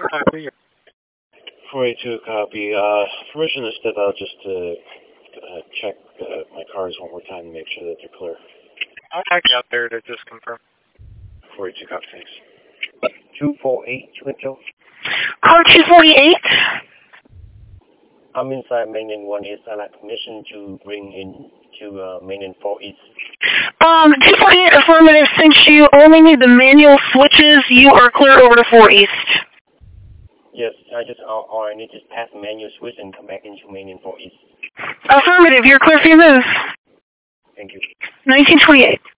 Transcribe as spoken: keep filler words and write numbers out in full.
copy. four eighty-two copy. Uh, permission to step out just to uh, check uh, my cars one more time to make sure that they're clear. I'll take you out there to just confirm. four eighty-two copy, thanks. two forty-eight, Twitchell. Car two forty-eight. I'm inside mainland one east. I'd like permission to bring in to uh, mainland four east. Um, two forty-eight affirmative. Since you only need the manual switches, you are cleared over to four east. Yes, I just, all, all I need is pass the manual switch and come back into mainland four east. Affirmative. You're clear for your move. Thank you. nineteen twenty-eight.